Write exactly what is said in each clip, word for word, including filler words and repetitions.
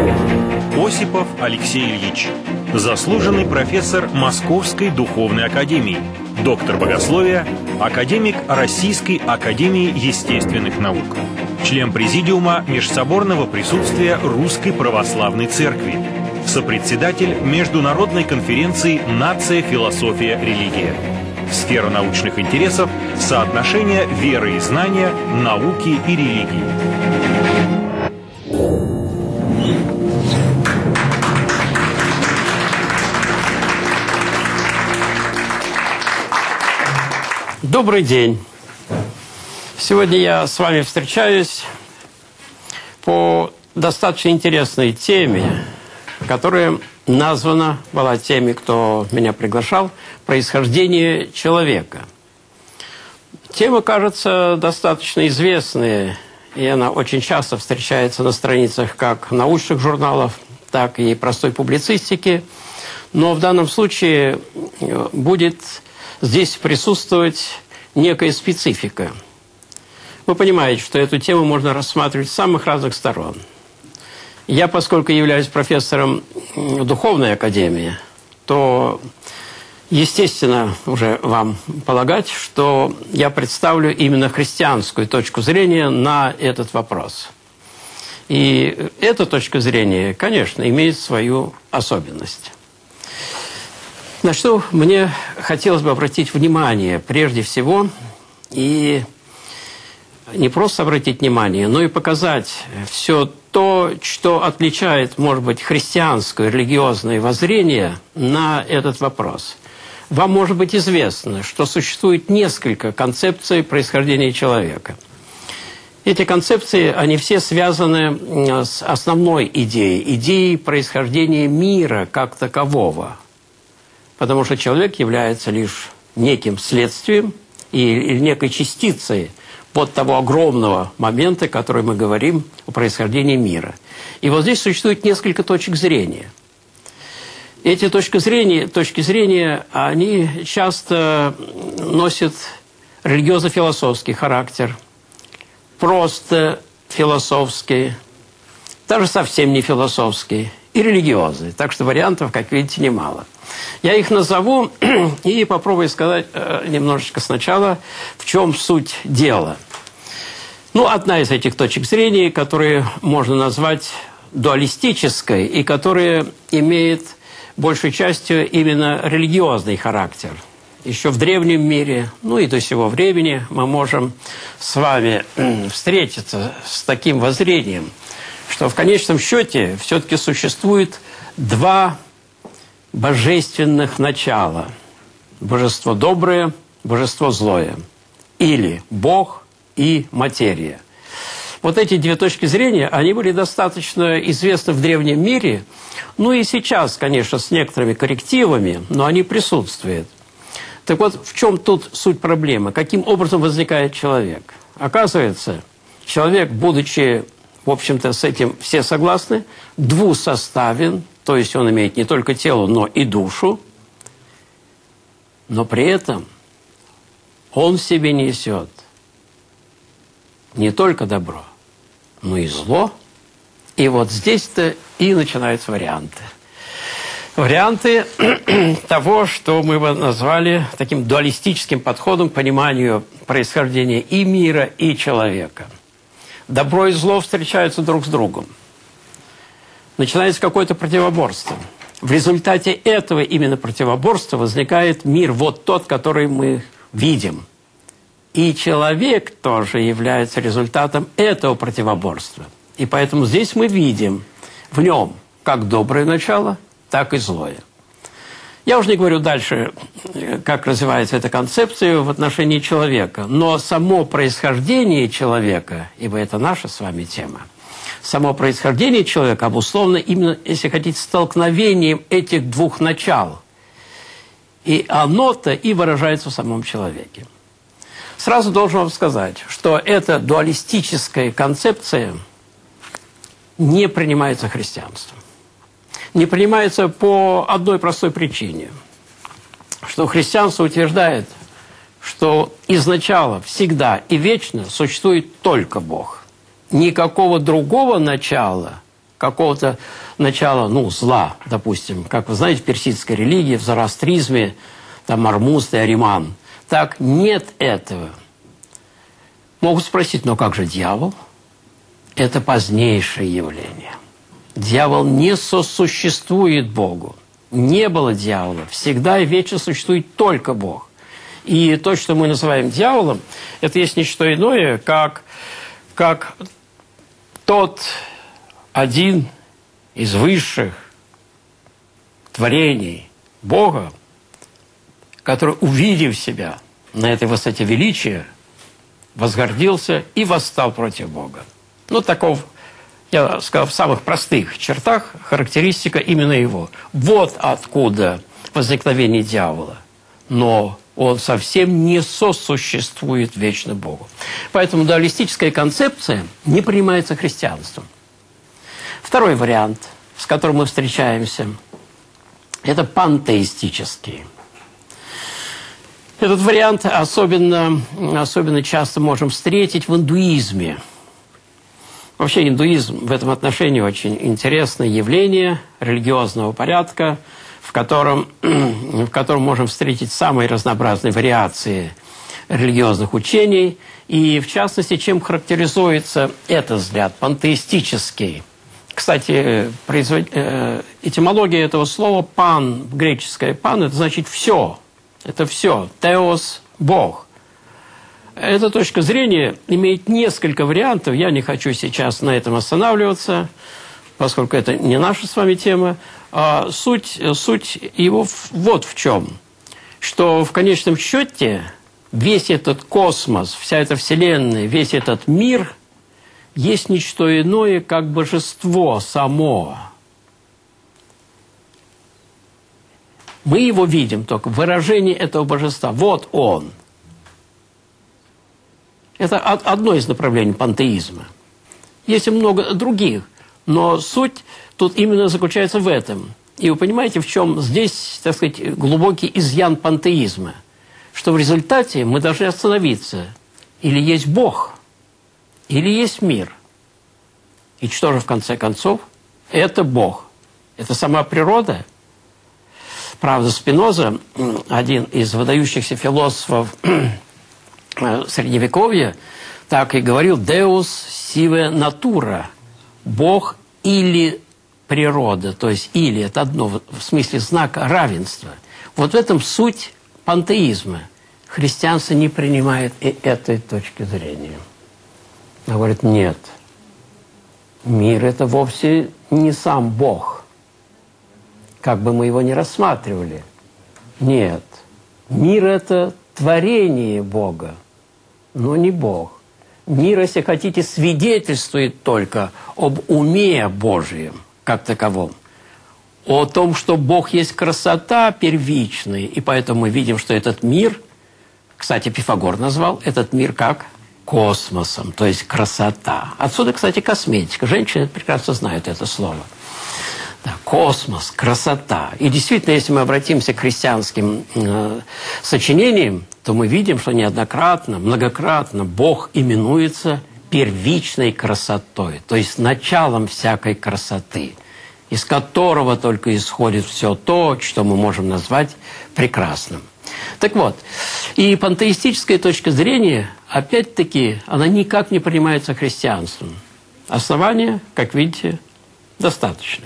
Осипов Алексей Ильич. Заслуженный профессор Московской духовной академии, доктор богословия, академик Российской академии естественных наук, член президиума межсоборного присутствия Русской православной церкви, сопредседатель Международной конференции «Нация, философия, религия». Сфера научных интересов – соотношение веры и знания, науки и религии. Добрый день! Сегодня я с вами встречаюсь по достаточно интересной теме, которая названа была теми, кто меня приглашал, «Происхождение человека». Тема, кажется, достаточно известная, и она очень часто встречается на страницах как научных журналов, так и простой публицистики. Но в данном случае будет здесь присутствовать некая специфика. Вы понимаете, что эту тему можно рассматривать с самых разных сторон. Я, поскольку являюсь профессором духовной академии, то, естественно, уже вам полагать, что я представлю именно христианскую точку зрения на этот вопрос. И эта точка зрения, конечно, имеет свою особенность. На что мне хотелось бы обратить внимание прежде всего, и не просто обратить внимание, но и показать все то, что отличает, может быть, христианское религиозное воззрение на этот вопрос. Вам может быть известно, что существует несколько концепций происхождения человека. Эти концепции, они все связаны с основной идеей, идеей происхождения мира как такового. Потому что человек является лишь неким следствием или некой частицей вот того огромного момента, который мы говорим о происхождении мира. И вот здесь существует несколько точек зрения. Эти точки зрения, точки зрения, они часто носят религиозно-философский характер, просто философский, даже совсем не философский, и религиозный. Так что вариантов, как видите, немало. Я их назову и попробую сказать немножечко сначала, в чем суть дела. Ну, одна из этих точек зрения, которые можно назвать дуалистической и которая имеет большей частью именно религиозный характер. Еще в древнем мире, ну и до сего времени мы можем с вами встретиться с таким воззрением, что в конечном счете все-таки существует два божественных начала. Божество доброе, божество злое. Или Бог и материя. Вот эти две точки зрения, они были достаточно известны в древнем мире. Ну и сейчас, конечно, с некоторыми коррективами, но они присутствуют. Так вот, в чем тут суть проблемы? Каким образом возникает человек? Оказывается, человек, будучи, в общем-то, с этим все согласны, двусоставен, то есть он имеет не только тело, но и душу, но при этом он в себе несет не только добро, но и зло. И вот здесь-то и начинаются варианты. Варианты того, что мы бы назвали таким дуалистическим подходом к пониманию происхождения и мира, и человека. Добро и зло встречаются друг с другом. Начинается какое-то противоборство. В результате этого именно противоборства возникает мир, вот тот, который мы видим. И человек тоже является результатом этого противоборства. И поэтому здесь мы видим в нем как доброе начало, так и злое. Я уже не говорю дальше, как развивается эта концепция в отношении человека, но само происхождение человека, ибо это наша с вами тема, само происхождение человека обусловлено именно, если хотите, столкновением этих двух начал. И оно-то и выражается в самом человеке. Сразу должен вам сказать, что эта дуалистическая концепция не принимается христианством. Не принимается по одной простой причине, что христианство утверждает, что изначально, всегда и вечно существует только Бог. Никакого другого начала какого-то начала, ну, зла, допустим. Как вы знаете, в персидской религии, в зороастризме, там Ормузд и Ариман. Так нет этого. Могут спросить, но как же дьявол? Это позднейшее явление. Дьявол не сосуществует Богу. Не было дьявола. Всегда и вечно существует только Бог. И то, что мы называем дьяволом, это есть не что иное, как, как тот один из высших творений Бога, который, увидев себя на этой высоте величия, возгордился и восстал против Бога. Ну, таков, я сказал, в самых простых чертах характеристика именно его. Вот откуда возникновение дьявола. Но он совсем не сосуществует вечно Богу. Поэтому дуалистическая концепция не принимается христианством. Второй вариант, с которым мы встречаемся, это пантеистический. Этот вариант особенно, особенно часто можем встретить в индуизме. Вообще индуизм в этом отношении очень интересное явление религиозного порядка, в котором, в котором можем встретить самые разнообразные вариации религиозных учений. И, в частности, чем характеризуется этот взгляд, пантеистический. Кстати, производ... этимология этого слова «пан», греческое «пан», это значит «все». Это все. Теос – Бог. Эта точка зрения имеет несколько вариантов. Я не хочу сейчас на этом останавливаться, поскольку это не наша с вами тема. А суть, суть его вот в чем. Что в конечном счете весь этот космос, вся эта вселенная, весь этот мир есть не что иное, как божество само. Мы его видим только в выражении этого божества. Вот он. Это одно из направлений пантеизма. Есть и много других, но суть тут именно заключается в этом. И вы понимаете, в чем здесь, так сказать, глубокий изъян пантеизма? Что в результате мы должны остановиться. Или есть Бог, или есть мир. И что же в конце концов? Это Бог. Это сама природа. Правда, Спиноза, один из выдающихся философов Средневековья, так и говорил «Deus sive natura» – «Бог или природа», то есть «или» – это одно, в смысле знака равенства. Вот в этом суть пантеизма. Христианство не принимает и этой точки зрения. Говорит, нет, мир – это вовсе не сам Бог. Как бы мы его ни рассматривали. Нет. Мир – это творение Бога, но не Бог. Мир, если хотите, свидетельствует только об уме Божьем, как таковом. О том, что Бог есть красота первичная, и поэтому мы видим, что этот мир, кстати, Пифагор назвал этот мир как космосом, то есть красота. Отсюда, кстати, косметика. Женщины прекрасно знают это слово. Да, космос, красота. И действительно, если мы обратимся к христианским э, сочинениям, то мы видим, что неоднократно, многократно Бог именуется первичной красотой, то есть началом всякой красоты, из которого только исходит все то, что мы можем назвать прекрасным. Так вот, и пантеистическая точка зрения, опять-таки, она никак не принимается христианством. Основания, как видите, достаточно.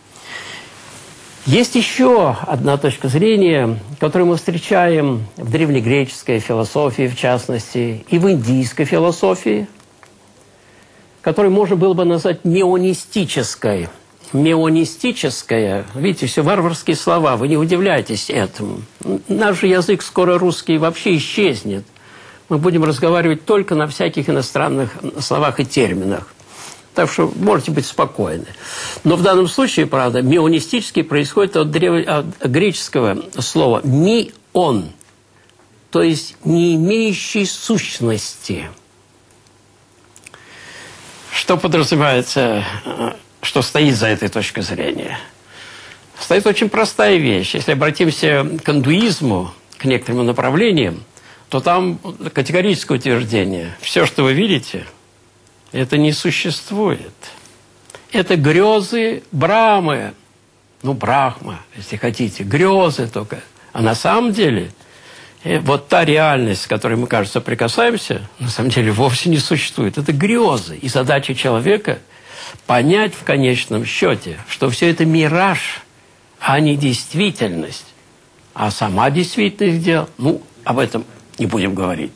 Есть еще одна точка зрения, которую мы встречаем в древнегреческой философии, в частности, и в индийской философии, которую можно было бы назвать меонистической. Меонистическая, видите, все варварские слова, вы не удивляйтесь этому. Наш же язык скоро русский вообще исчезнет. Мы будем разговаривать только на всяких иностранных словах и терминах. Так что можете быть спокойны. Но в данном случае, правда, меонистический происходит от, древ... от греческого слова «мион», то есть «не имеющий сущности». Что подразумевается, что стоит за этой точкой зрения? Стоит очень простая вещь. Если обратимся к индуизму, к некоторым направлениям, то там категорическое утверждение. Все, что вы видите, это не существует. это грезы Брамы. Ну, Брахма, если хотите, грезы только. А на самом деле, вот та реальность, с которой мы, кажется, прикасаемся, на самом деле вовсе не существует. Это грезы. И задача человека понять в конечном счете, что все это мираж, а не действительность. А сама действительность дела, ну, об этом не будем говорить.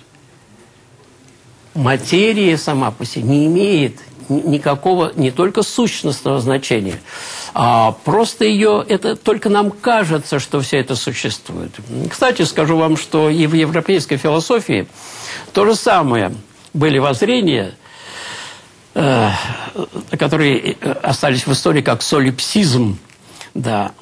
Материя сама по себе не имеет никакого, не только сущностного значения, а просто ее, это только нам кажется, что все это существует. Кстати, скажу вам, что и в европейской философии то же самое были воззрения, э, которые остались в истории как солипсизм, да.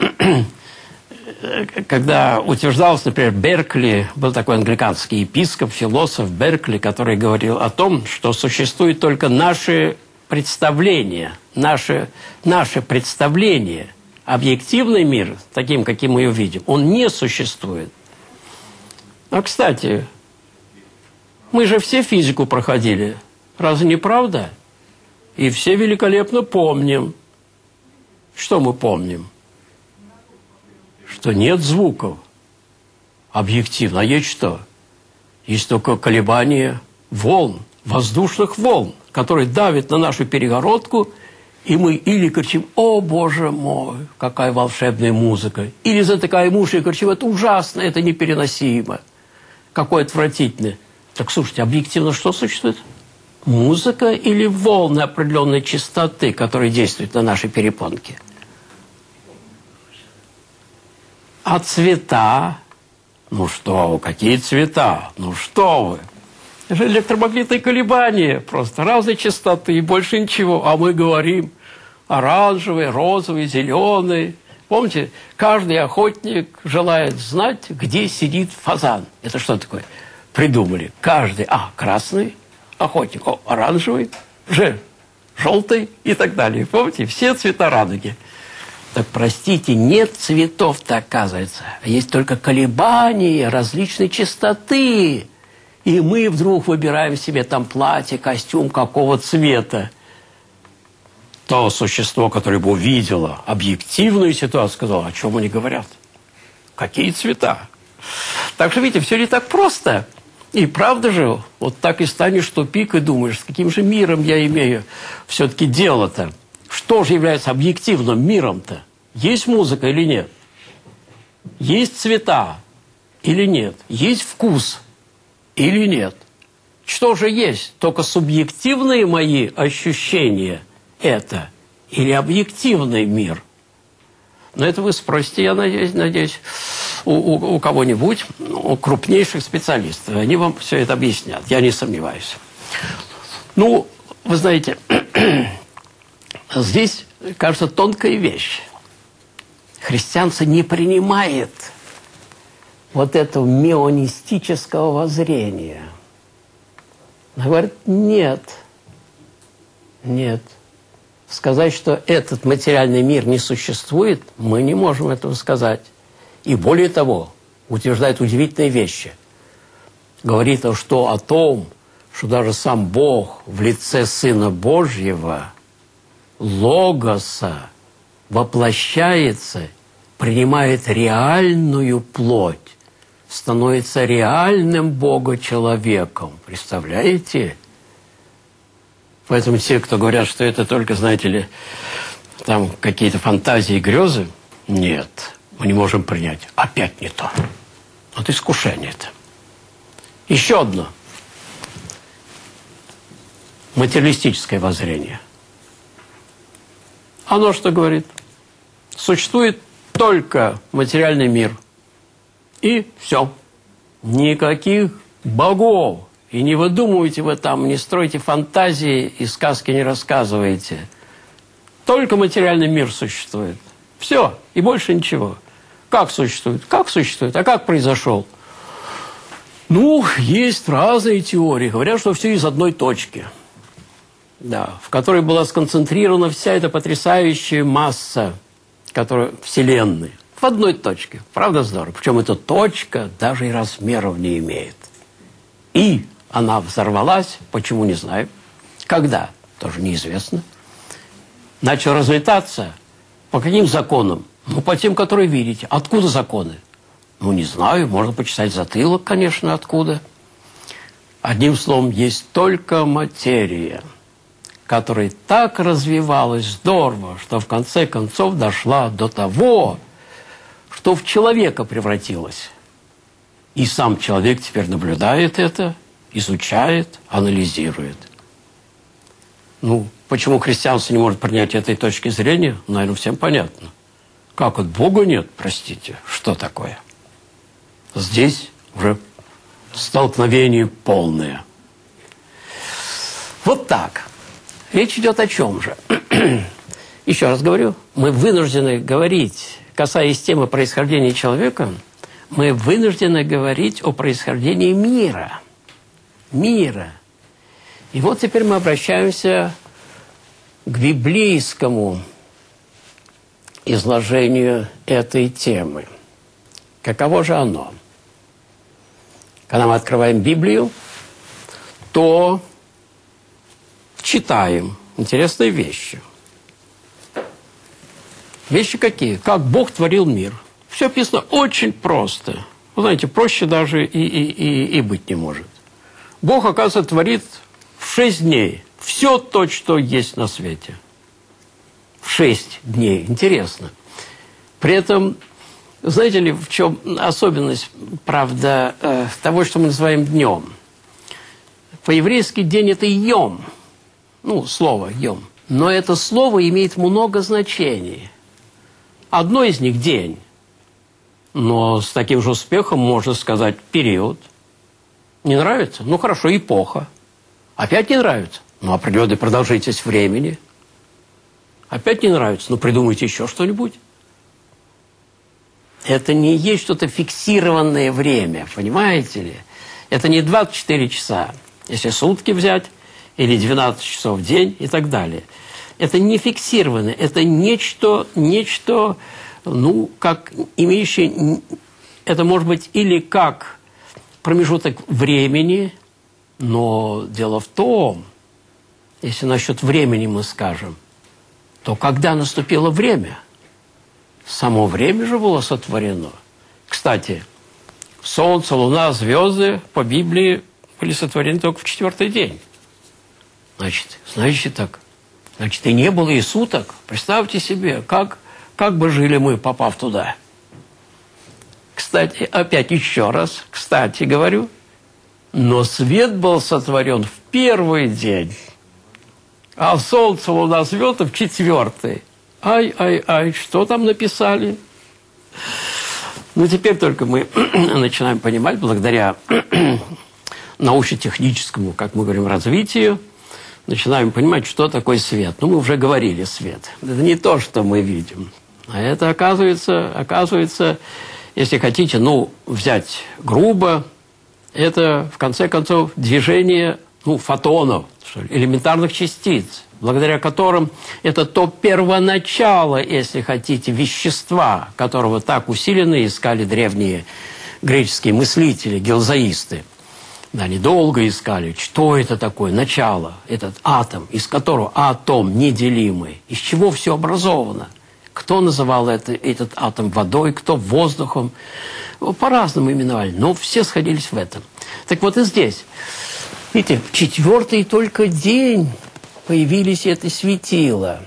Когда утверждалось, например, Беркли, был такой англиканский епископ, философ Беркли, который говорил о том, что существуют только наши представления, наши, наши представления. Объективный мир, таким, каким мы его видим, он не существует. А, кстати, мы же все физику проходили. Разве не правда? И все великолепно помним. Что мы помним? Что нет звуков объективно. А есть что? Есть только колебания волн, воздушных волн, которые давят на нашу перегородку, и мы или кричим: «О, Боже мой, какая волшебная музыка!» Или затыкаем уши и кричим: «Это ужасно, это непереносимо, какое отвратительное!» Так, слушайте, объективно что существует? Музыка или волны определенной частоты, которые действуют на нашей перепонке? А цвета? Ну что вы, какие цвета? Ну что вы? Это же электромагнитные колебания, просто разной частоты и больше ничего. А мы говорим оранжевый, розовый, зеленый. Помните, каждый охотник желает знать, где сидит фазан. Это что такое? Придумали. Каждый, а, красный охотник, о, оранжевый, же, желтый и так далее. Помните, все цвета радуги. Так, простите, нет цветов-то, оказывается. Есть только колебания различной частоты. И мы вдруг выбираем себе там платье, костюм какого цвета. То существо, которое бы увидело объективную ситуацию, сказало: о чем они говорят? Какие цвета? Так что, видите, все не так просто. И правда же, вот так и станешь в тупик и думаешь, с каким же миром я имею все-таки дело-то? Что же является объективным миром-то? Есть музыка или нет? Есть цвета или нет? Есть вкус или нет? Что же есть? Только субъективные мои ощущения это или объективный мир? Но это вы спросите, я надеюсь, надеюсь у, у, у кого-нибудь, у крупнейших специалистов. Они вам все это объяснят, я не сомневаюсь. Ну, вы знаете, здесь, кажется, тонкая вещь. Христианство не принимает вот этого меонистического воззрения. Она говорит: нет, нет. Сказать, что этот материальный мир не существует, мы не можем этого сказать. И более того, утверждает удивительные вещи. Говорит, что о том, что даже сам Бог в лице Сына Божьего, Логоса, воплощается, принимает реальную плоть, становится реальным Бога-человеком. Представляете? Поэтому те, кто говорят, что это только, знаете ли, там какие-то фантазии и грезы, нет, мы не можем принять. Опять не то. Вот искушение-то. Еще одно. Материалистическое воззрение. Оно что говорит? Существует только материальный мир. И все. Никаких богов. И не выдумывайте вы там, не стройте фантазии и сказки не рассказывайте. Только материальный мир существует. Все. И больше ничего. Как существует? Как существует? А как произошел? Ну, есть разные теории. Говорят, что все из одной точки. Да, в которой была сконцентрирована вся эта потрясающая масса, которая Вселенной. В одной точке. Правда здорово? Причем эта точка даже и размеров не имеет. И она взорвалась, почему, не знаю. Когда? Тоже неизвестно. начал разлетаться. По каким законам? Ну, по тем, которые видите. Откуда законы? Ну, не знаю, можно почесать затылок, конечно, откуда. Одним словом, есть только материя, которая так развивалась здорово, что в конце концов дошла до того, что в человека превратилась. И сам человек теперь наблюдает это, изучает, анализирует. Ну, почему христианство не может принять этой точки зрения, наверное, всем понятно. Как от Бога нет, простите, что такое? Здесь уже столкновение полное. Вот так. Речь идет о чем же? Еще раз говорю, мы вынуждены говорить, касаясь темы происхождения человека, мы вынуждены говорить о происхождении мира. Мира. И вот теперь мы обращаемся к библейскому изложению этой темы. Каково же оно? Когда мы открываем Библию, то читаем интересные вещи. Вещи какие? Как Бог творил мир. Все описано очень просто. Вы знаете, проще даже и, и, и, и быть не может. Бог, оказывается, творит в шесть дней все то, что есть на свете. В шесть дней. Интересно. При этом, знаете ли, в чем особенность, правда, того, что мы называем днем? По-еврейски день – это йом. Ну, слово йом. Но это слово имеет много значений. Одно из них – день. Но с таким же успехом можно сказать период. Не нравится? Ну, хорошо, эпоха. Опять не нравится? Ну, определенная продолжительность времени. Опять не нравится? Ну, придумайте еще что-нибудь. Это не есть что-то фиксированное время, понимаете ли? Это не двадцать четыре часа, если сутки взять, или двенадцать часов в день и так далее. Это не фиксированное, это нечто, нечто, ну, как имеющее, это может быть или как промежуток времени, но дело в том, если насчет времени мы скажем, то когда наступило время? Само время же было сотворено. Кстати, Солнце, Луна, звезды по Библии были сотворены только в четвертый день. Значит, знаете так, значит, и не было и суток. Представьте себе, как, как бы жили мы, попав туда. Кстати, опять еще раз, кстати говорю, но свет был сотворен в первый день, а Солнце, Луна, звезды в четвертый. Ай-ай-ай, что там написали? Ну, теперь только мы начинаем понимать, благодаря научно-техническому, как мы говорим, развитию, начинаем понимать, что такое свет. Ну, мы уже говорили свет. Это не то, что мы видим. А это, оказывается, оказывается, если хотите, ну, взять грубо, это, в конце концов, движение, ну, фотонов, что ли, элементарных частиц, благодаря которым это то первоначало, если хотите, вещества, которого так усиленно искали древние греческие мыслители, гелзаисты. Да, они долго искали, что это такое, начало, этот атом, из которого атом неделимый, из чего все образовано. Кто называл это, этот атом водой, кто воздухом, по-разному именовали, но все сходились в этом. Так вот и здесь, видите, в четвертый только день появились это светило.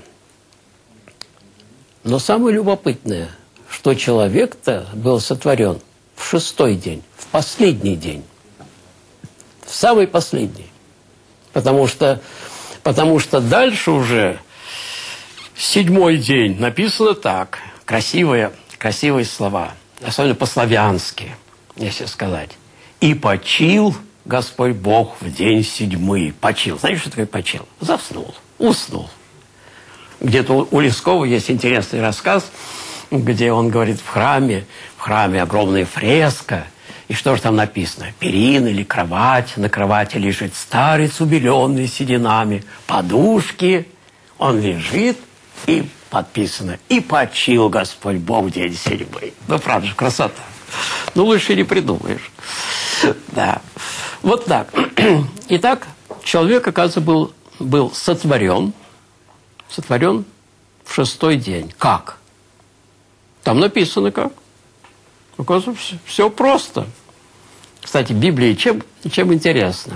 Но самое любопытное, что человек-то был сотворен в шестой день, в последний день. В самый последний. Потому что, потому что дальше уже седьмой день написано так. Красивые, красивые слова. Особенно по-славянски, если сказать. «И почил Господь Бог в день седьмый». Почил. Знаете, что такое почил? Заснул. Уснул. Где-то у Лескова есть интересный рассказ, где он говорит, в храме, в храме огромная фреска. И что же там написано? Перина или кровать. На кровати лежит старец, убеленный сединами. Подушки. Он лежит, и подписано. «И почил Господь Бог в день седьмой». Ну, правда же, красота. Ну, лучше не придумаешь. Да. Вот так. Итак, человек, оказывается, был, был сотворен, сотворен в шестой день. Как? Там написано как. Оказывается, все, все просто. Кстати, Библия чем, чем интересна?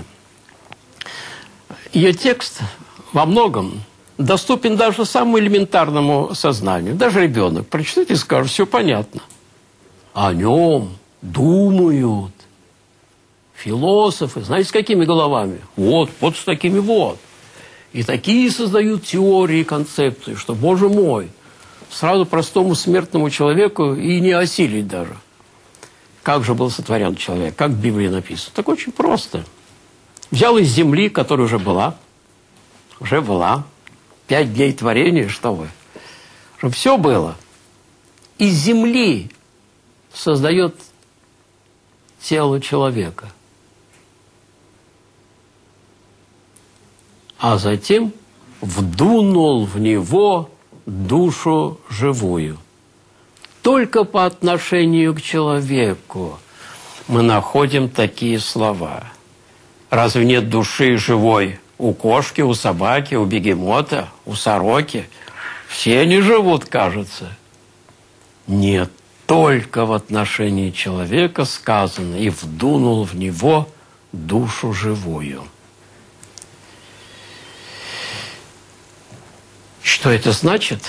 Ее текст во многом доступен даже самому элементарному сознанию. Даже ребенок прочитает и скажет, все понятно. О нем думают философы. Знаете, с какими головами? Вот, вот с такими вот. И такие создают теории, концепции, что, боже мой, сразу простому смертному человеку и не осилить даже. Как же был сотворен человек? Как в Библии написано? Так очень просто. Взял из земли, которая уже была, уже была, пять дней творения, что вы, чтобы все было. Из земли создает тело человека. А затем вдунул в него душу живую. Только по отношению к человеку мы находим такие слова. Разве нет души живой у кошки, у собаки, у бегемота, у сороки? Все они живут, кажется. Нет, только в отношении человека сказано, и вдунул в него душу живую. Что это значит?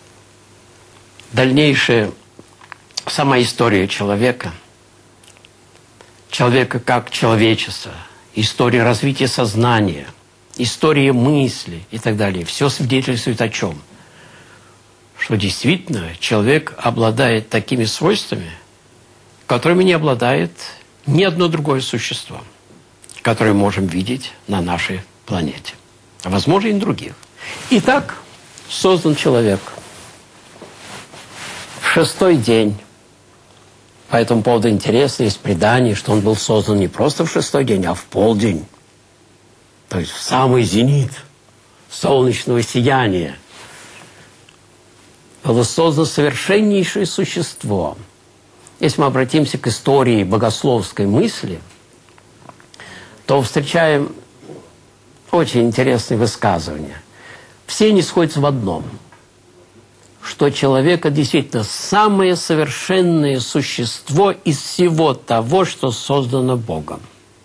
Дальнейшая сама история человека, человека как человечества, история развития сознания, история мысли и так далее, все свидетельствует о чем? Что действительно человек обладает такими свойствами, которыми не обладает ни одно другое существо, которое мы можем видеть на нашей планете, а возможно и на других. Итак, создан человек в шестой день. По этому поводу интересно, есть предание, что он был создан не просто в шестой день, а в полдень. То есть в самый зенит солнечного сияния. Было создано совершеннейшее существо. Если мы обратимся к истории богословской мысли, то встречаем очень интересные высказывания. Все они сходятся в одном, что человек действительно самое совершенное существо из всего того, что создано Богом.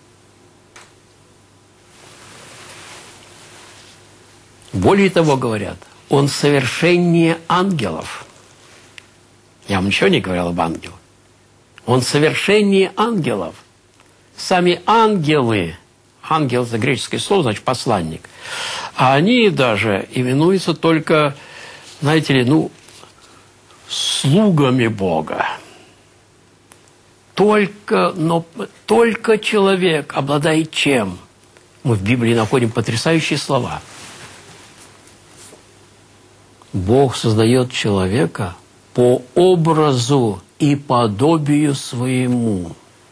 Более того, говорят, он совершеннее ангелов. Я вам ничего не говорил об ангелах. Он совершеннее ангелов. Сами ангелы, ангел – это греческое слово, значит, посланник, а они даже именуются только, знаете ли, ну, слугами Бога. Только, но только человек обладает чем? Мы в Библии находим потрясающие слова. Бог создает человека по образу и подобию своему.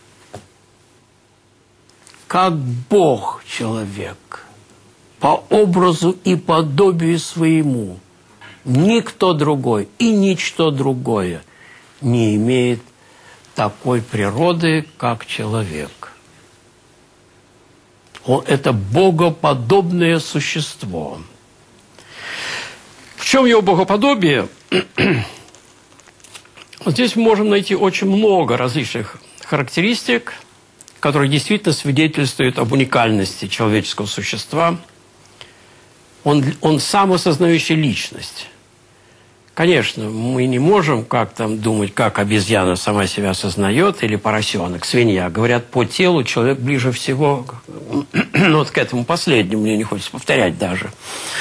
Как Бог человек, по образу и подобию своему. Никто другой и ничто другое не имеет такой природы, как человек. Он, это богоподобное существо. В чем его богоподобие? Здесь мы можем найти очень много различных характеристик, которые действительно свидетельствуют об уникальности человеческого существа. Он, он самоосознающая личность. Конечно, мы не можем как там думать, как обезьяна сама себя осознает, или поросенок, свинья. Говорят, по телу человек ближе всего, ну, вот к этому последнему, мне не хочется повторять даже.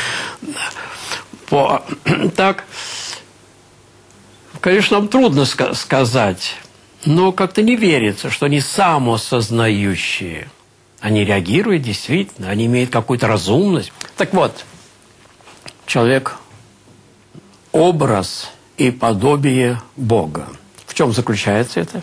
По, так, конечно, нам трудно ска- сказать, но как-то не верится, что они самоосознающие. Они реагируют действительно, они имеют какую-то разумность. Так вот, человек – образ и подобие Бога. В чем заключается это?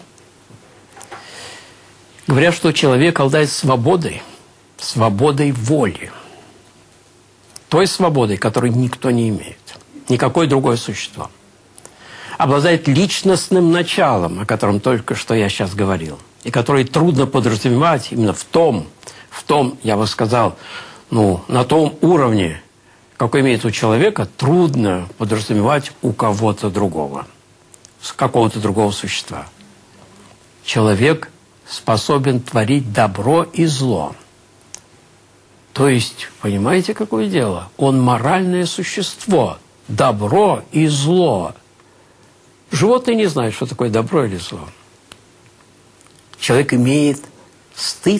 Говорят, что человек обладает свободой, свободой воли. Той свободой, которой никто не имеет. Никакое другое существо. Обладает личностным началом, о котором только что я сейчас говорил, и которое трудно подразумевать именно в том, в том, я бы сказал, ну, на том уровне, какой имеет у человека, трудно подразумевать у кого-то другого, с какого-то другого существа. Человек способен творить добро и зло. То есть, понимаете, какое дело? Он моральное существо. Добро и зло. Животные не знают, что такое добро или зло. Человек имеет стыд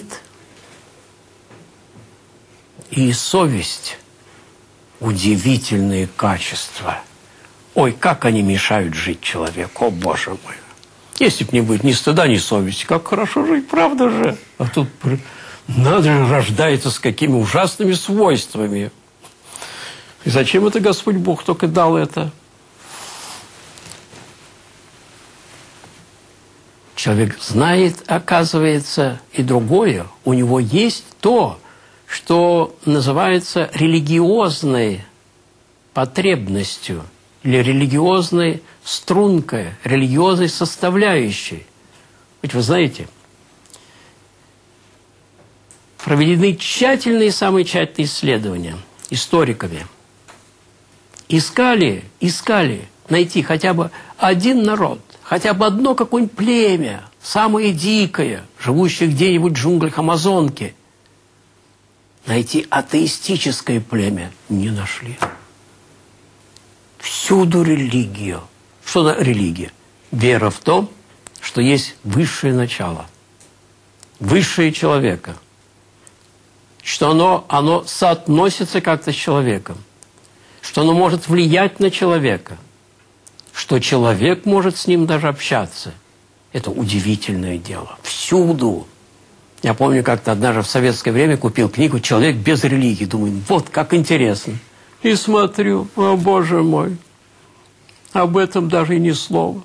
и совесть. Удивительные качества. Ой, как они мешают жить человеку, о, Боже мой. Если бы не будет ни стыда, ни совести, как хорошо жить, правда же? А тут, надо же, рождается с какими ужасными свойствами. И зачем это Господь Бог только дал это? Человек знает, оказывается, и другое. У него есть то, что называется религиозной потребностью или религиозной стрункой, религиозной составляющей. Ведь вы знаете, проведены тщательные, самые тщательные исследования историками. Искали, искали найти хотя бы один народ, хотя бы одно какое-нибудь племя, самое дикое, живущее где-нибудь в джунглях Амазонки. Найти атеистическое племя не нашли. Всюду религия. Что за религия? Вера в то, что есть высшее начало, высшее человека, что оно, оно соотносится как-то с человеком, что оно может влиять на человека, что человек может с ним даже общаться. Это удивительное дело. Всюду. Я помню, как-то однажды в советское время купил книгу «Человек без религии». Думаю, вот как интересно. И смотрю, о, Боже мой, об этом даже и ни слова.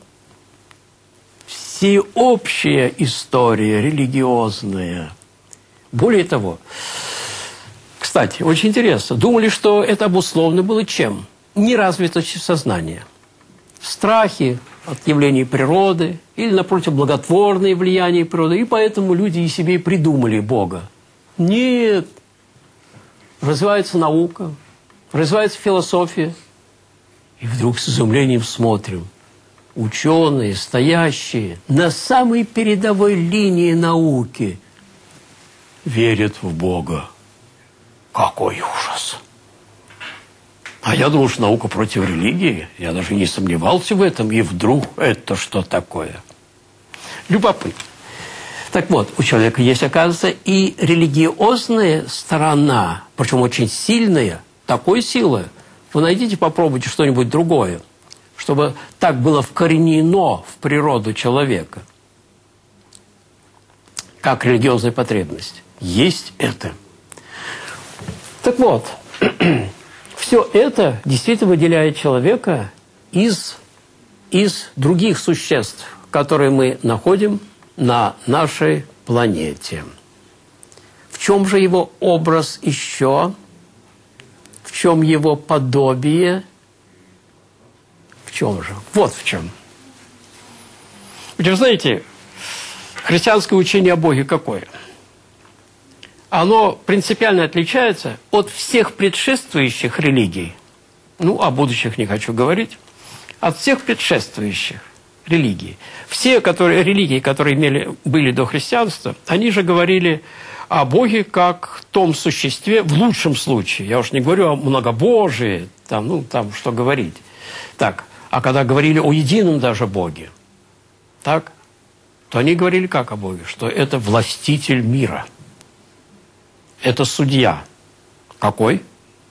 Всеобщая история религиозная. Более того, кстати, очень интересно, думали, что это обусловлено было чем? Неразвитостью сознания. Страхи от явлений природы или, напротив, благотворные влияния природы. И поэтому люди и себе придумали Бога. Нет. Развивается наука, развивается философия. И вдруг с изумлением смотрим. Ученые, стоящие на самой передовой линии науки, верят в Бога. Какой ужас! А я думал, что наука против религии. Я даже не сомневался в этом. И вдруг это что такое? Любопытно. Так вот, у человека есть, оказывается, и религиозная сторона, причем очень сильная, такой силы. Вы найдите, попробуйте что-нибудь другое, чтобы так было вкоренено в природу человека, как религиозная потребность. Есть это. Так вот, все это действительно выделяет человека из, из других существ, которые мы находим на нашей планете. В чем же его образ еще? В чем его подобие? В чем же? Вот в чем. Вы знаете, христианское учение о Боге какое? Оно принципиально отличается от всех предшествующих религий. Ну, о будущих не хочу говорить. От всех предшествующих религий. Все которые, религии, которые имели, были до христианства, они же говорили о Боге как том существе, в лучшем случае. Я уж не говорю о многобожии, там, ну, там, что говорить. Так, а когда говорили о едином даже Боге, так, то они говорили как о Боге? Что это властитель мира. Это судья. Какой?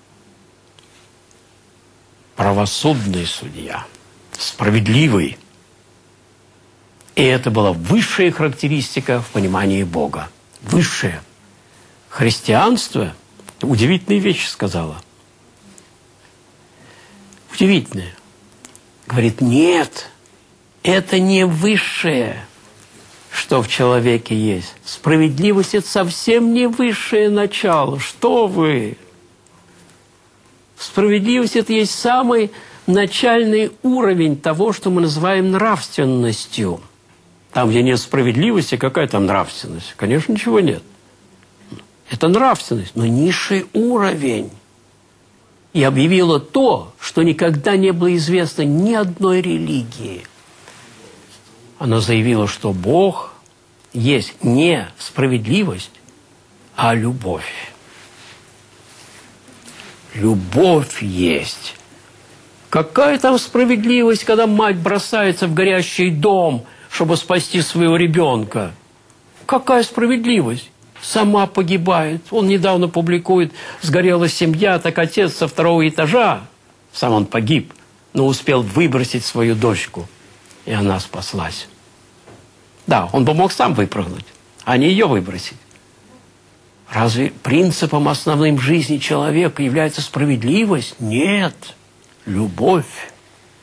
Правосудный судья. Справедливый. И это была высшая характеристика в понимании Бога. Высшая. Христианство удивительные вещи сказала. Удивительные. Говорит, нет, это не высшее, что в человеке есть. Справедливость – это совсем не высшее начало. Что вы? Справедливость – это есть самый начальный уровень того, что мы называем нравственностью. Там, где нет справедливости, какая там нравственность? Конечно, ничего нет. Это нравственность, но низший уровень. и объявило то, что никогда не было известно ни одной религии. Оно заявило, что Бог есть не справедливость, а любовь. Любовь есть. Какая там справедливость, когда мать бросается в горящий дом, чтобы спасти своего ребенка? Какая справедливость? Сама погибает. Он недавно публикует: сгорела семья, так отец со второго этажа, сам он погиб, но успел выбросить свою дочку, и она спаслась. Да, он бы мог сам выпрыгнуть, а не ее выбросить. Разве принципом основным жизни человека является справедливость? Нет. Любовь.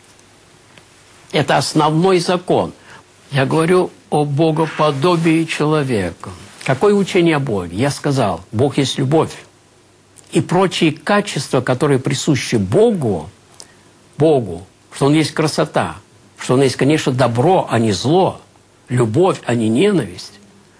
Это основной закон. Я говорю о богоподобии человека. Какое учение о Боге? Я сказал, Бог есть любовь. И прочие качества, которые присущи Богу, Богу, что Он есть красота, что Он есть, конечно, добро, а не зло, любовь, а не ненависть.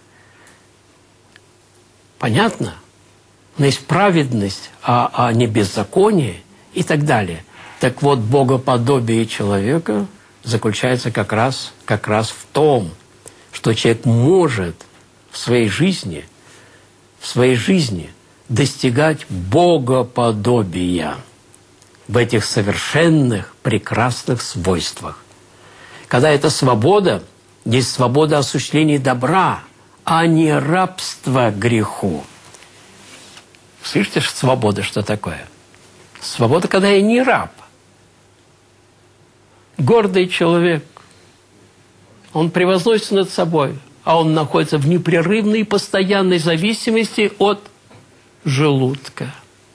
Понятно? Но есть праведность, а, а не беззаконие и так далее. Так вот, богоподобие человека заключается как раз, как раз в том, что человек может в своей жизни, в своей жизни достигать богоподобия в этих совершенных, прекрасных свойствах. Когда это свобода, есть свобода осуществления добра, а не рабство греху. Слышите, свобода что такое? Свобода, когда я не раб. Гордый человек, он превозносится над собой, а он находится в непрерывной и постоянной зависимости от желудка.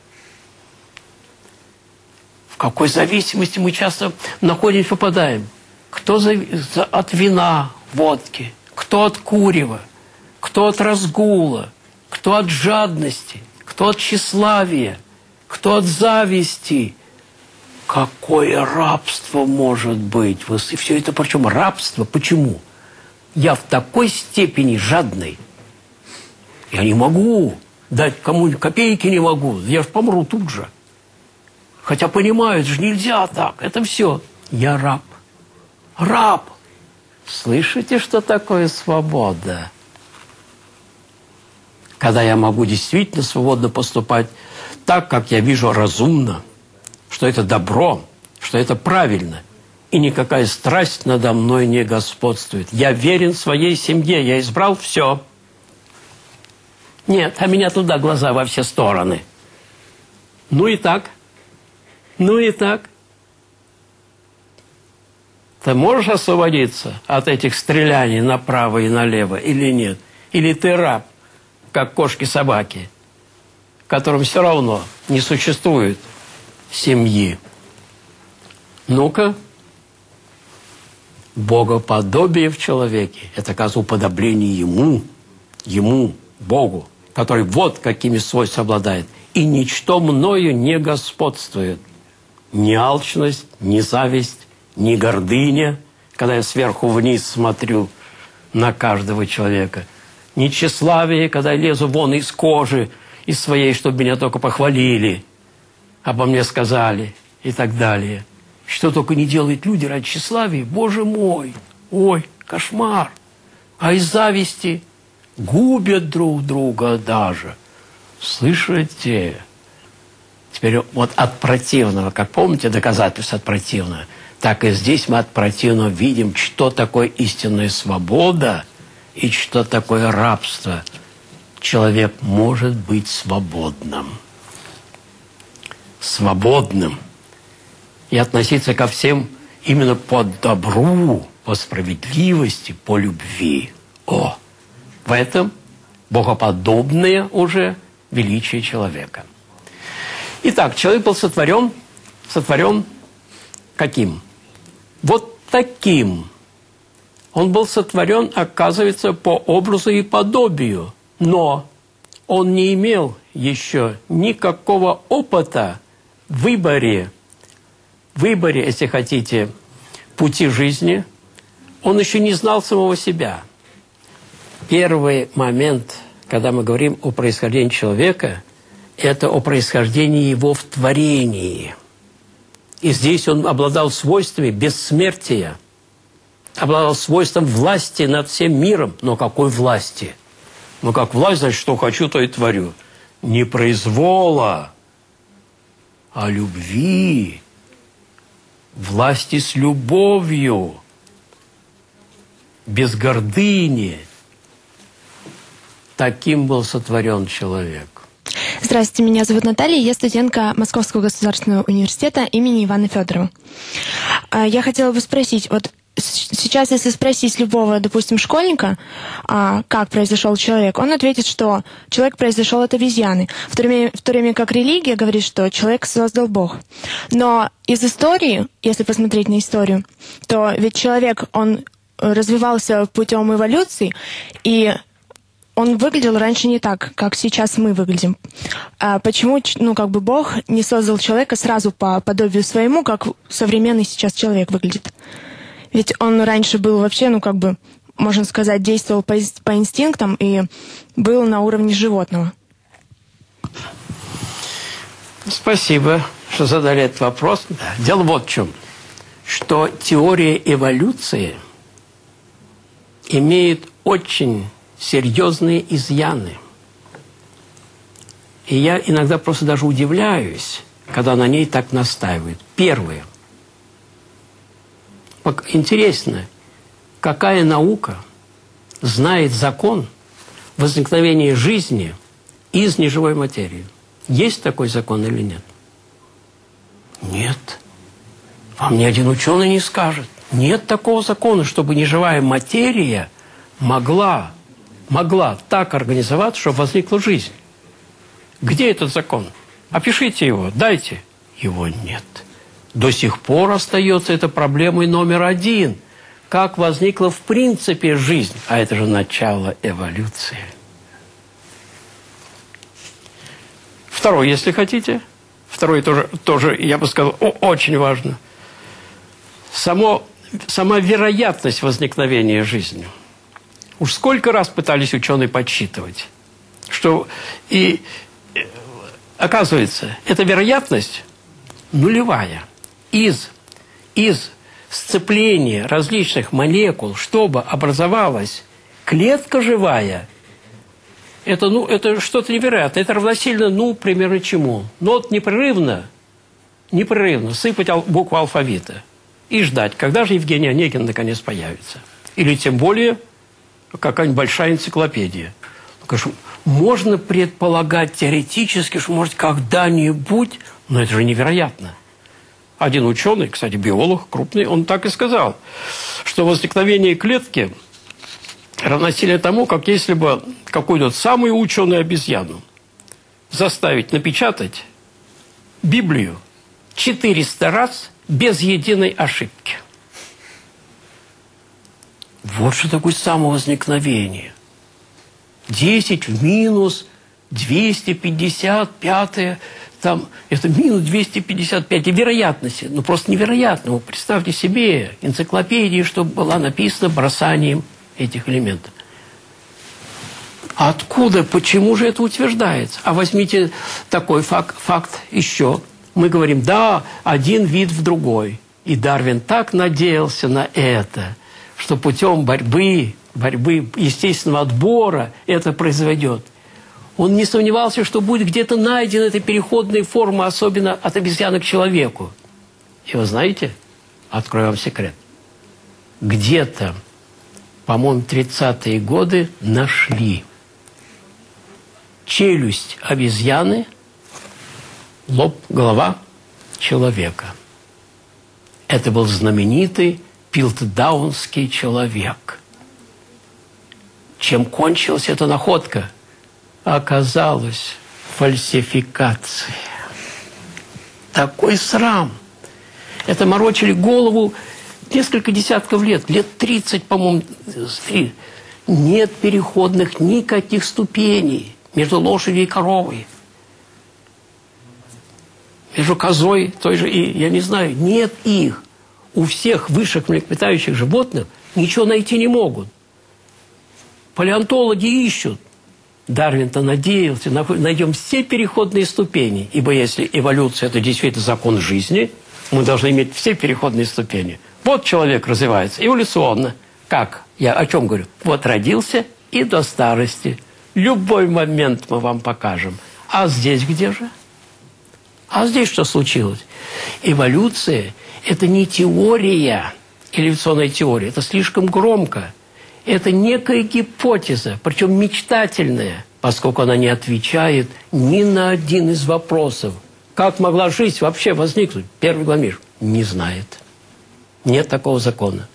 В какой зависимости мы часто находимся, попадаем? Кто от вина, водки, кто от курева, кто от разгула, кто от жадности, кто от тщеславия, кто от зависти. Какое рабство может быть? И все это причем рабство. Почему? Я в такой степени жадный. Я не могу дать кому-нибудь копейки, не могу. Я же помру тут же. Хотя понимаю, это же нельзя так. Это все. Я раб. Раб. Слышите, что такое свобода? Когда я могу действительно свободно поступать так, как я вижу разумно, что это добро, что это правильно, и никакая страсть надо мной не господствует. Я верен своей семье, я избрал все. Нет, а меня туда глаза во все стороны. Ну и так, ну и так. Ты можешь освободиться от этих стреляний направо и налево или нет? Или ты раб, как кошки-собаки, которым все равно не существует семьи? Ну-ка, богоподобие в человеке – это, оказывается, уподобление ему, ему, Богу, который вот какими свойствами обладает. И ничто мною не господствует. Ни алчность, ни зависть, ни гордыня, когда я сверху вниз смотрю на каждого человека, ни тщеславие, когда я лезу вон из кожи, из своей, чтобы меня только похвалили, обо мне сказали и так далее. Что только не делают люди ради тщеславия, Боже мой, ой, кошмар. А из зависти губят друг друга даже. Слышите? Теперь вот от противного, как помните, доказательство от противного, так и здесь мы от противного видим, что такое истинная свобода и что такое рабство. Человек может быть свободным. Свободным. И относиться ко всем именно по добру, по справедливости, по любви. О, в этом богоподобное уже величие человека. Итак, человек был сотворен, сотворен каким? Вот таким. Он был сотворен, оказывается, по образу и подобию, но он не имел еще никакого опыта в выборе, в выборе, если хотите, пути жизни. Он еще не знал самого себя. Первый момент, когда мы говорим о происхождении человека, это о происхождении его в творении. И здесь он обладал свойствами бессмертия, обладал свойством власти над всем миром. Но какой власти? Ну, как власть, значит, что хочу, то и творю. Не произвола, а любви. Власти с любовью, без гордыни. Таким был сотворен человек. Здравствуйте, меня зовут Наталья, я студентка Московского государственного университета имени Ивана Федорова. Я хотела бы спросить, вот сейчас, если спросить любого, допустим, школьника, как произошел человек, он ответит, что человек произошел от обезьяны, в то время, в то время как религия говорит, что человек создал Бог. Но из истории, если посмотреть на историю, то ведь человек, он развивался путем эволюции, и он выглядел раньше не так, как сейчас мы выглядим. А почему, ну, как бы Бог не создал человека сразу по подобию своему, как современный сейчас человек выглядит? Ведь он раньше был вообще, ну, как бы, можно сказать, действовал по, по инстинктам и был на уровне животного. Спасибо, что задали этот вопрос. Дело вот в чем. Что теория эволюции имеет очень серьезные изъяны. И я иногда просто даже удивляюсь, когда на ней так настаивают. Первое. Интересно, какая наука знает закон возникновения жизни из неживой материи? Есть такой закон или нет? Нет. Вам ни один ученый не скажет. Нет такого закона, чтобы неживая материя могла, могла так организоваться, чтобы возникла жизнь. Где этот закон? Опишите его, дайте. Его нет. До сих пор остается это проблемой номер один. Как возникла в принципе жизнь? А это же начало эволюции. Второй, если хотите. Второй тоже, тоже я бы сказал, о, очень важно. Само, сама вероятность возникновения жизни. Уж сколько раз пытались ученые подсчитывать, что и оказывается, эта вероятность нулевая. Из, из сцепления различных молекул, чтобы образовалась клетка живая, это, ну, это что-то невероятное. Это равносильно, ну, примерно чему? Ну, вот непрерывно, непрерывно сыпать буквы алфавита и ждать, когда же Евгений Онегин наконец появится. Или тем более какая-нибудь большая энциклопедия. Ну, конечно, можно предполагать теоретически, что, может, когда-нибудь, но это же невероятно. Один ученый, кстати, биолог крупный, он так и сказал, что возникновение клетки равносильно тому, как если бы какую-то самую ученую обезьяну заставить напечатать Библию четыреста раз без единой ошибки. Вот что такое самовозникновение. десять в минус двести пятьдесят пять, там, это минус двести пятьдесят пять, и вероятности, ну просто невероятно. Вы представьте себе энциклопедию, чтобы была написана бросанием этих элементов. Откуда, почему же это утверждается? А возьмите такой факт, факт еще. Мы говорим, да, один вид в другой. И Дарвин так надеялся на это, что путем борьбы, борьбы естественного отбора это произойдет. Он не сомневался, что будет где-то найдена эта переходная форма, особенно от обезьяны к человеку. И вы знаете, открою вам секрет, где-то, по-моему, тридцатые годы нашли челюсть обезьяны, лоб, голова человека. Это был знаменитый пилтдаунский человек. Чем кончилась эта находка? Оказалась фальсификация. Такой срам. Это морочили голову несколько десятков лет, лет тридцать, по-моему, нет переходных никаких ступеней между лошадью и коровой. Между козой, той же, и, я не знаю, нет их. У всех высших млекопитающих животных ничего найти не могут. Палеонтологи ищут. Дарвин-то надеялся, найдем все переходные ступени. Ибо если эволюция – это действительно закон жизни, мы должны иметь все переходные ступени. Вот человек развивается эволюционно. Как? Я о чем говорю? Вот родился и до старости. Любой момент мы вам покажем. А здесь где же? А здесь что случилось? Эволюция – это не теория, эволюционная теория. Это слишком громко. Это некая гипотеза, причем мечтательная, поскольку она не отвечает ни на один из вопросов. Как могла жизнь вообще возникнуть? Первый Гламиш не знает. Нет такого закона.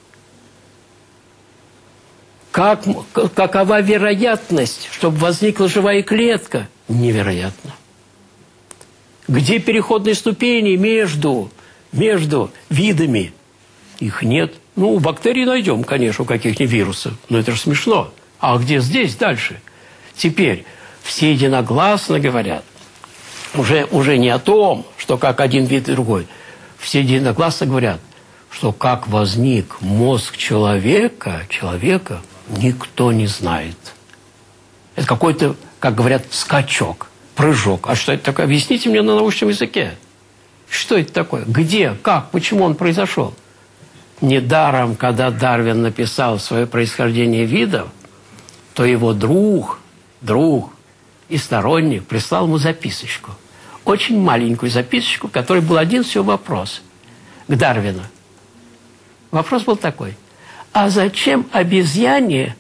Как, какова вероятность, чтобы возникла живая клетка? Невероятно. Где переходные ступени между, между видами? Их нет. Ну, у бактерий найдем, конечно, у каких-нибудь вирусов. Но это же смешно. А где здесь дальше? Теперь все единогласно говорят, уже, уже не о том, что как один вид и другой. Все единогласно говорят, что как возник мозг человека, человека никто не знает. Это какой-то, как говорят, скачок, прыжок. А что это такое? Объясните мне на научном языке. Что это такое? Где? Как? Почему он произошел? Недаром, когда Дарвин написал свое происхождение видов, то его друг, друг и сторонник прислал ему записочку. Очень маленькую записочку, в которой был один всего вопрос к Дарвину. Вопрос был такой. А зачем обезьяне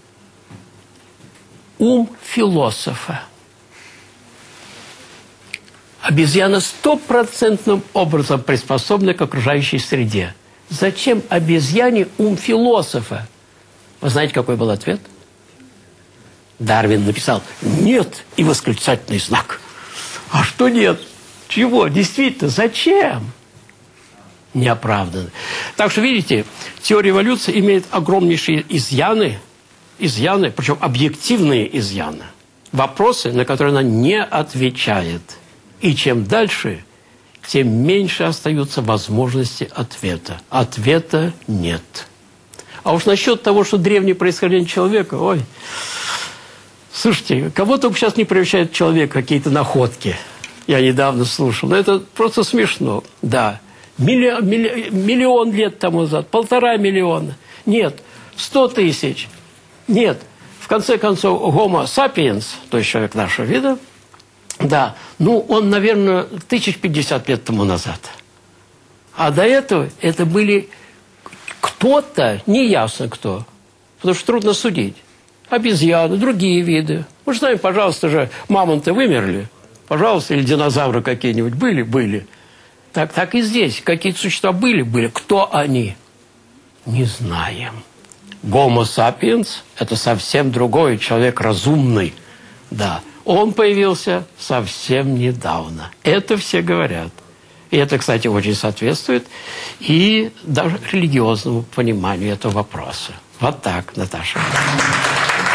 ум философа? Обезьяна стопроцентным образом приспособлена к окружающей среде. Зачем обезьяне ум философа? Вы знаете, какой был ответ? Дарвин написал «нет» и восклицательный знак. А что нет? Чего? Действительно, зачем? Неоправданно. Так что, видите, теория эволюции имеет огромнейшие изъяны, изъяны, причем объективные изъяны. Вопросы, на которые она не отвечает. И чем дальше, тем меньше остаются возможности ответа. Ответа нет. А уж насчет того, что древнее происхождение человека, ой, слушайте, кого только сейчас не превращает человек в какие-то находки. Я недавно слушал. Но это просто смешно. Да. Миллион, миллион лет тому назад, полтора миллиона. Нет, сто тысяч. Нет. В конце концов, Homo sapiens, то есть человек нашего вида, да, ну, он, наверное, тысяч пятьдесят лет тому назад. А до этого это были кто-то, неясно кто, потому что трудно судить. Обезьяны, другие виды. Мы же знаем, пожалуйста, же мамонты вымерли. Пожалуйста, или динозавры какие-нибудь были? Были. Так, так и здесь. Какие-то существа были? Были. Кто они? Не знаем. Homo sapiens – это совсем другой человек, разумный. Да. Он появился совсем недавно. Это все говорят. И это, кстати, очень соответствует и даже религиозному пониманию этого вопроса. Вот так, Наташа.